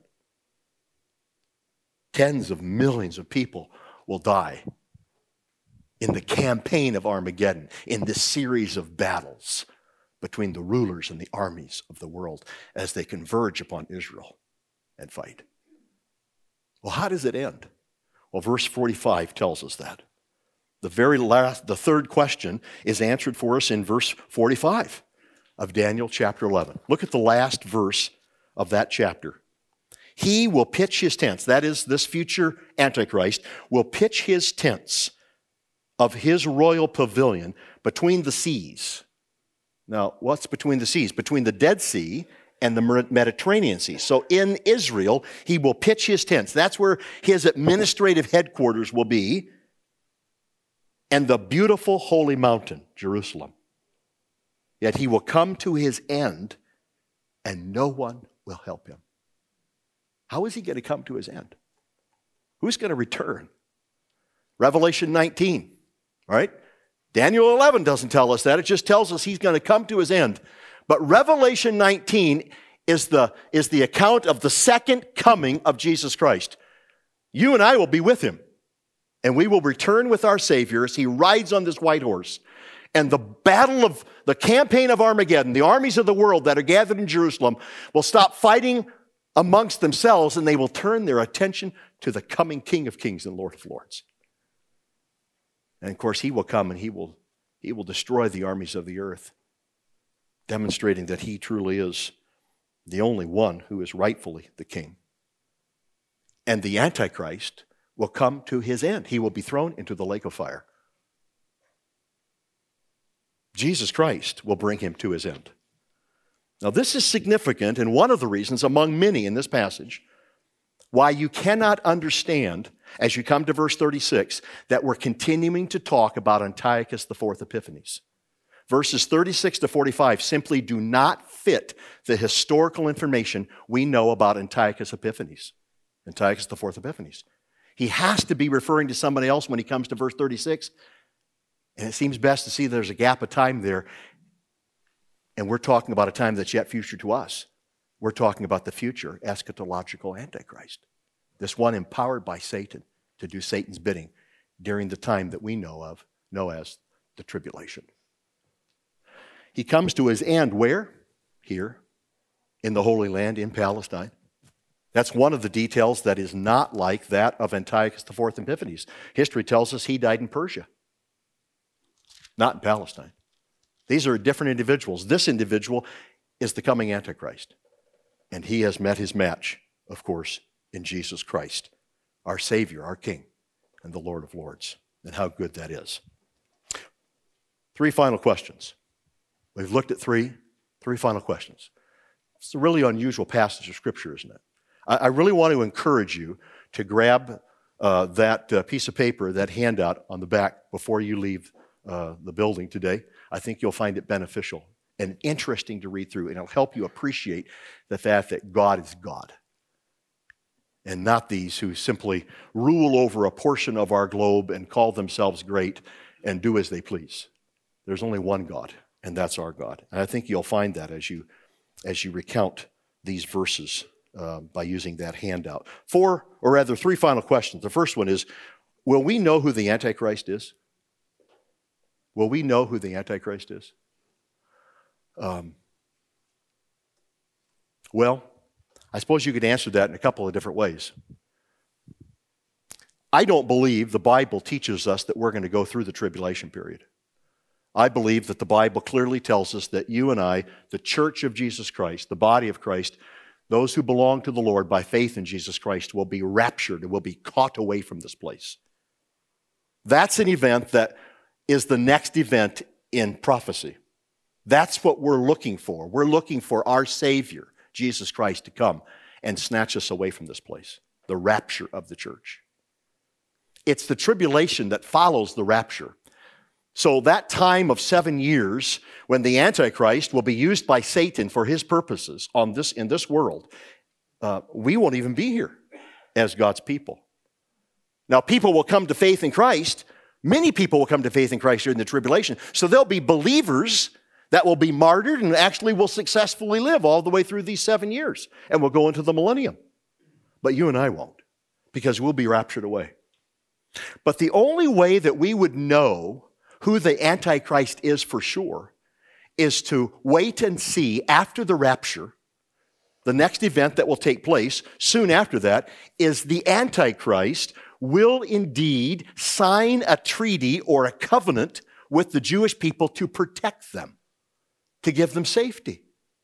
Tens of millions of people will die in the campaign of Armageddon, in this series of battles between the rulers and the armies of the world as they converge upon Israel and fight. Well, how does it end? Well, verse forty-five tells us that. The very last, the third question is answered for us in verse forty-five of Daniel chapter eleven. Look at the last verse of that chapter. He will pitch his tents, that is, this future Antichrist will pitch his tents of his royal pavilion between the seas. Now, what's between the seas? Between the Dead Sea and the Mediterranean Sea. So in Israel, he will pitch his tents. That's where his administrative headquarters will be. And the beautiful holy mountain, Jerusalem. Yet he will come to his end, and no one will help him. How is he going to come to his end? Who's going to return? Revelation nineteen, all right? Daniel eleven doesn't tell us that. It just tells us he's going to come to his end. But Revelation nineteen is the, is the account of the second coming of Jesus Christ. You and I will be with him. And we will return with our Savior as he rides on this white horse. And the battle of the campaign of Armageddon, the armies of the world that are gathered in Jerusalem, will stop fighting amongst themselves, and they will turn their attention to the coming King of Kings and Lord of Lords. And of course, he will come and he will, he will destroy the armies of the earth, demonstrating that he truly is the only one who is rightfully the king. And the Antichrist will come to his end. He will be thrown into the lake of fire. Jesus Christ will bring him to his end. Now, this is significant, and one of the reasons, among many in this passage, why you cannot understand, as you come to verse thirty-six, that we're continuing to talk about Antiochus the Fourth Epiphanes. Verses thirty-six to forty-five simply do not fit the historical information we know about Antiochus Epiphanes, Antiochus the Fourth Epiphanes. He has to be referring to somebody else when he comes to verse thirty-six, and it seems best to see there's a gap of time there, and we're talking about a time that's yet future to us. We're talking about the future eschatological Antichrist, this one empowered by Satan to do Satan's bidding during the time that we know of, know as the tribulation. He comes to his end where? Here, in the Holy Land, in Palestine. That's one of the details that is not like that of Antiochus the Fourth Epiphanes. History tells us he died in Persia, not in Palestine. These are different individuals. This individual is the coming Antichrist. And he has met his match, of course, in Jesus Christ, our Savior, our King, and the Lord of Lords. And how good that is. Three final questions. We've looked at three, three final questions. It's a really unusual passage of Scripture, isn't it? I, I really want to encourage you to grab uh, that uh, piece of paper, that handout on the back before you leave uh, the building today. I think you'll find it beneficial and interesting to read through, and it'll help you appreciate the fact that God is God, and not these who simply rule over a portion of our globe and call themselves great and do as they please. There's only one God, and that's our God. And I think you'll find that as you as you recount these verses uh, by using that handout. Four, or rather three final questions. The first one is, will we know who the Antichrist is? Will we know who the Antichrist is? Um, well, I suppose you could answer that in a couple of different ways. I don't believe the Bible teaches us that we're going to go through the tribulation period. I believe that the Bible clearly tells us that you and I, the church of Jesus Christ, the body of Christ, those who belong to the Lord by faith in Jesus Christ will be raptured and will be caught away from this place. That's an event that is the next event in prophecy. That's what we're looking for. We're looking for our Savior, Jesus Christ, to come and snatch us away from this place, the rapture of the church. It's the tribulation that follows the rapture. So that time of seven years when the Antichrist will be used by Satan for his purposes on this, in this world, uh, we won't even be here as God's people. Now, people will come to faith in Christ. Many people will come to faith in Christ during the tribulation. So there'll be believers that will be martyred and actually will successfully live all the way through these seven years. And will go into the millennium. But you and I won't, because we'll be raptured away. But the only way that we would know who the Antichrist is for sure is to wait and see after the rapture. The next event that will take place soon after that is the Antichrist will indeed sign a treaty or a covenant with the Jewish people to protect them, to give them safety,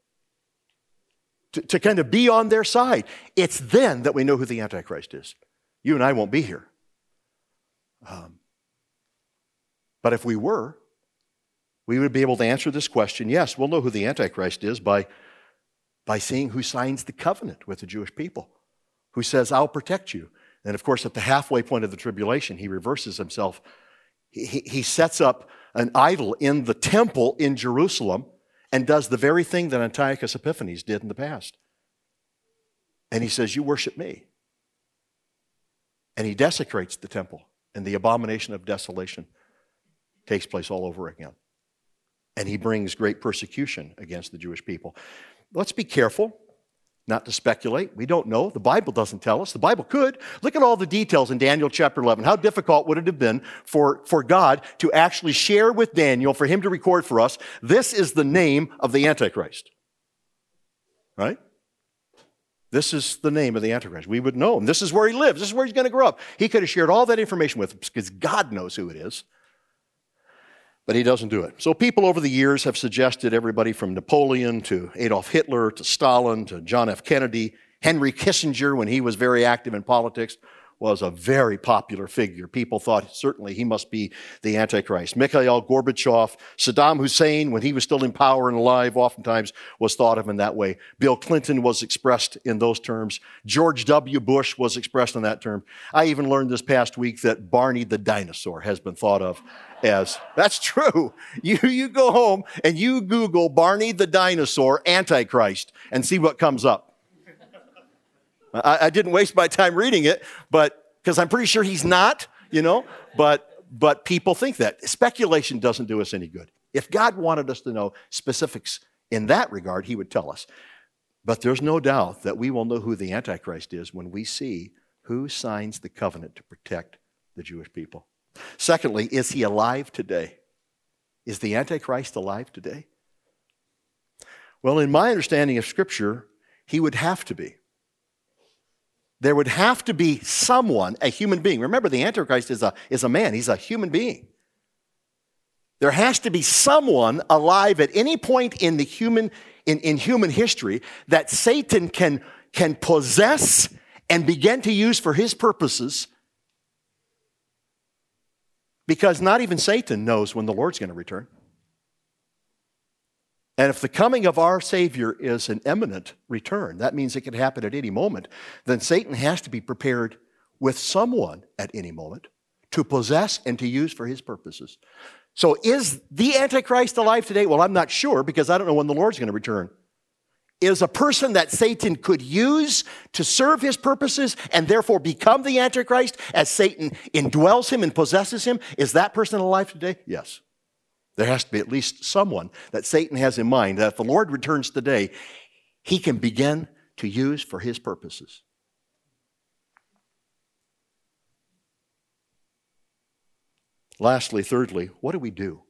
to, to kind of be on their side. It's then that we know who the Antichrist is. You and I won't be here. Um, but if we were, we would be able to answer this question. Yes, we'll know who the Antichrist is by, by seeing who signs the covenant with the Jewish people, who says, I'll protect you. And of course, at the halfway point of the tribulation, he reverses himself. He, he, he sets up an idol in the temple in Jerusalem and does the very thing that Antiochus Epiphanes did in the past. And he says, you worship me. And he desecrates the temple, and the abomination of desolation takes place all over again. And he brings great persecution against the Jewish people. Let's be careful not to speculate. We don't know. The Bible doesn't tell us. The Bible could. Look at all the details in Daniel chapter eleven. How difficult would it have been for, for God to actually share with Daniel, for him to record for us, this is the name of the Antichrist. Right? This is the name of the Antichrist. We would know him. This is where he lives. This is where he's going to grow up. He could have shared all that information with us because God knows who it is. But he doesn't do it. So people over the years have suggested everybody from Napoleon to Adolf Hitler to Stalin to John F. Kennedy. Henry Kissinger, when he was very active in politics, was a very popular figure. People thought certainly he must be the Antichrist. Mikhail Gorbachev, Saddam Hussein, when he was still in power and alive, oftentimes was thought of in that way. Bill Clinton was expressed in those terms. George W. Bush was expressed in that term. I even learned this past week that Barney the dinosaur has been thought of as, that's true. You, you go home and you Google Barney the dinosaur Antichrist and see what comes up. I, I didn't waste my time reading it, but because I'm pretty sure he's not, you know, but but people think that. Speculation doesn't do us any good. If God wanted us to know specifics in that regard, he would tell us. But there's no doubt that we will know who the Antichrist is when we see who signs the covenant to protect the Jewish people. Secondly, is he alive today? Is the Antichrist alive today? Well, in my understanding of Scripture, he would have to be. there would have to be someone, a human being. Remember, the Antichrist is a, is a man. He's a human being. There has to be someone alive at any point in the human, in, in human history that Satan can, can possess and begin to use for his purposes, because not even Satan knows when the Lord's going to return. And if the coming of our Savior is an imminent return, that means it could happen at any moment, then Satan has to be prepared with someone at any moment to possess and to use for his purposes. So is the Antichrist alive today? Well, I'm not sure, because I don't know when the Lord's going to return. Is a person that Satan could use to serve his purposes and therefore become the Antichrist as Satan indwells him and possesses him? Is that person alive today? Yes. There has to be at least someone that Satan has in mind that if the Lord returns today, he can begin to use for his purposes. Lastly, thirdly, what do we do?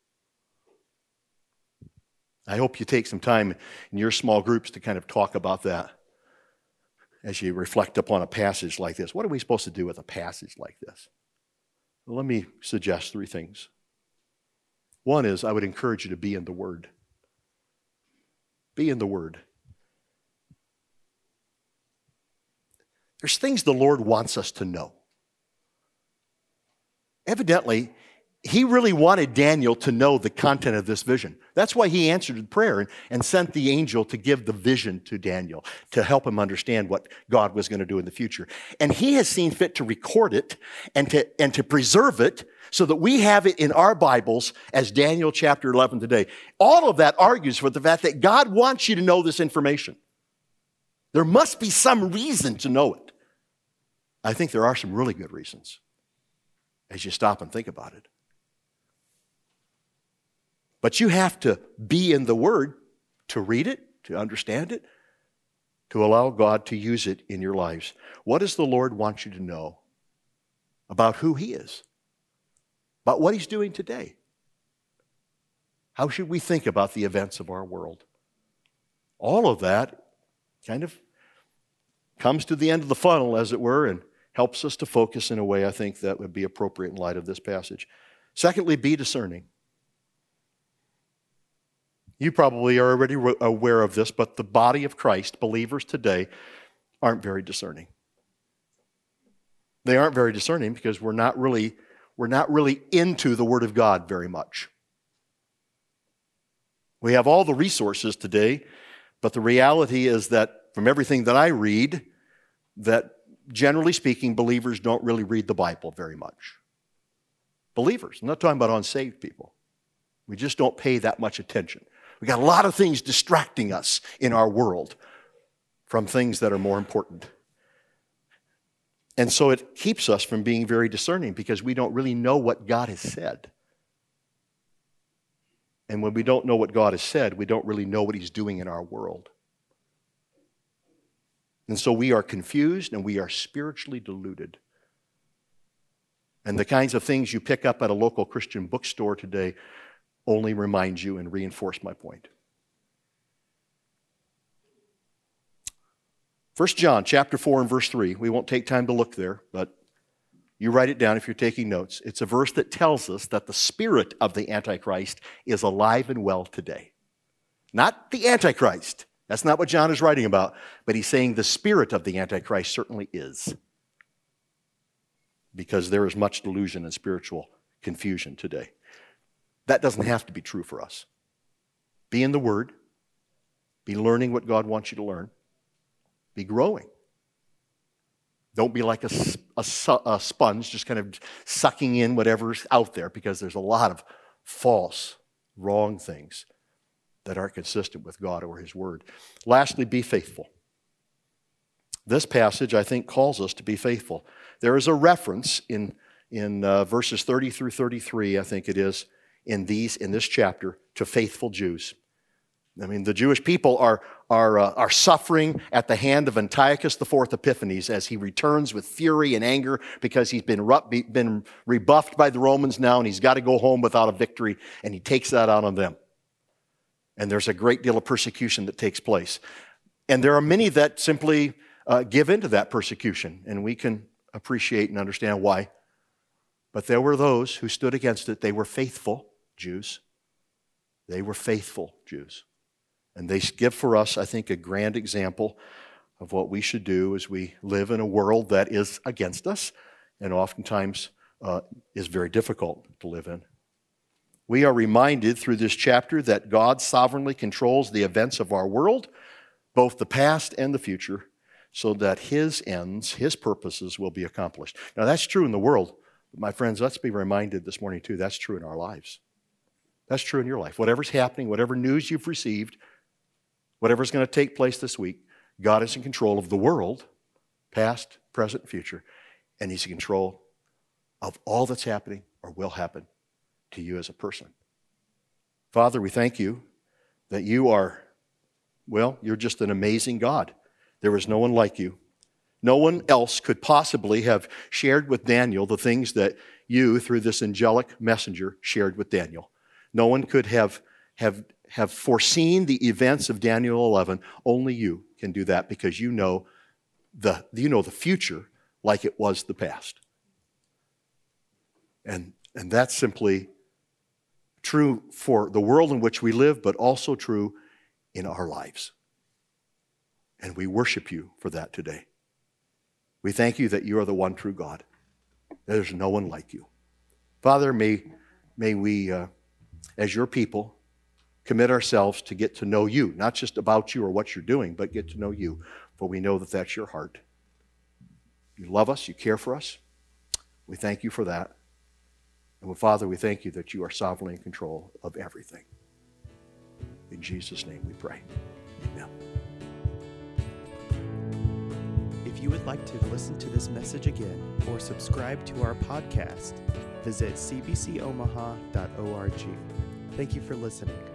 I hope you take some time in your small groups to kind of talk about that as you reflect upon a passage like this. What are we supposed to do with a passage like this? Well, let me suggest three things. One is I would encourage you to be in the Word. Be in the Word. There's things the Lord wants us to know. Evidently, he really wanted Daniel to know the content of this vision. That's why he answered the prayer and, and sent the angel to give the vision to Daniel, to help him understand what God was going to do in the future. And he has seen fit to record it and to, and to preserve it so that we have it in our Bibles as Daniel chapter eleven today. All of that argues for the fact that God wants you to know this information. There must be some reason to know it. I think there are some really good reasons as you stop and think about it. But you have to be in the Word to read it, to understand it, to allow God to use it in your lives. What does the Lord want you to know about who He is? About what He's doing today? How should we think about the events of our world? All of that kind of comes to the end of the funnel, as it were, and helps us to focus in a way I think that would be appropriate in light of this passage. Secondly, be discerning. You probably are already aware of this, but the body of Christ, believers today, aren't very discerning. They aren't very discerning because we're not really, we're not really into the Word of God very much. We have all the resources today, but the reality is that from everything that I read, that generally speaking, believers don't really read the Bible very much. Believers, I'm not talking about unsaved people. We just don't pay that much attention. We got a lot of things distracting us in our world from things that are more important. And so it keeps us from being very discerning because we don't really know what God has said. And when we don't know what God has said, we don't really know what He's doing in our world. And so we are confused and we are spiritually deluded. And the kinds of things you pick up at a local Christian bookstore today only remind you and reinforce my point. First John chapter four and verse three. We won't take time to look there, but you write it down if you're taking notes. It's a verse that tells us that the spirit of the Antichrist is alive and well today. Not the Antichrist. That's not what John is writing about. But he's saying the spirit of the Antichrist certainly is. Because there is much delusion and spiritual confusion today. That doesn't have to be true for us. Be in the Word. Be learning what God wants you to learn. Be growing. Don't be like a, a, a sponge just kind of sucking in whatever's out there, because there's a lot of false, wrong things that aren't consistent with God or His Word. Lastly, be faithful. This passage, I think, calls us to be faithful. There is a reference in, in uh, verses thirty through thirty-three, I think it is, in these in this chapter, to faithful Jews. I mean, the Jewish people are, are, uh, are suffering at the hand of Antiochus the Fourth Epiphanes as he returns with fury and anger because he's been, ru- been rebuffed by the Romans now, and he's got to go home without a victory, and he takes that out on them. And there's a great deal of persecution that takes place. And there are many that simply uh, give in to that persecution, and we can appreciate and understand why. But there were those who stood against it. They were faithful Jews. They were faithful Jews. And they give for us, I think, a grand example of what we should do as we live in a world that is against us and oftentimes uh, is very difficult to live in. We are reminded through this chapter that God sovereignly controls the events of our world, both the past and the future, so that His ends, His purposes will be accomplished. Now that's true in the world. But my friends, let's be reminded this morning too, that's true in our lives. That's true in your life. Whatever's happening, whatever news you've received, whatever's going to take place this week, God is in control of the world, past, present, future, and He's in control of all that's happening or will happen to you as a person. Father, we thank you that you are, well, you're just an amazing God. There is no one like you. No one else could possibly have shared with Daniel the things that you, through this angelic messenger, shared with Daniel. No one could have, have, have foreseen the events of Daniel eleven. Only you can do that because you know the, you know the future like it was the past. And, and that's simply true for the world in which we live, but also true in our lives. And we worship you for that today. We thank you that you are the one true God. There's no one like you. Father, may, may we, uh, as your people, commit ourselves to get to know you, not just about you or what you're doing, but get to know you, for we know that that's your heart. You love us, you care for us. We thank you for that. And Father, we thank you that you are sovereignly in control of everything. In Jesus' name we pray. Amen. If you would like to listen to this message again or subscribe to our podcast, visit c b c omaha dot org. Thank you for listening.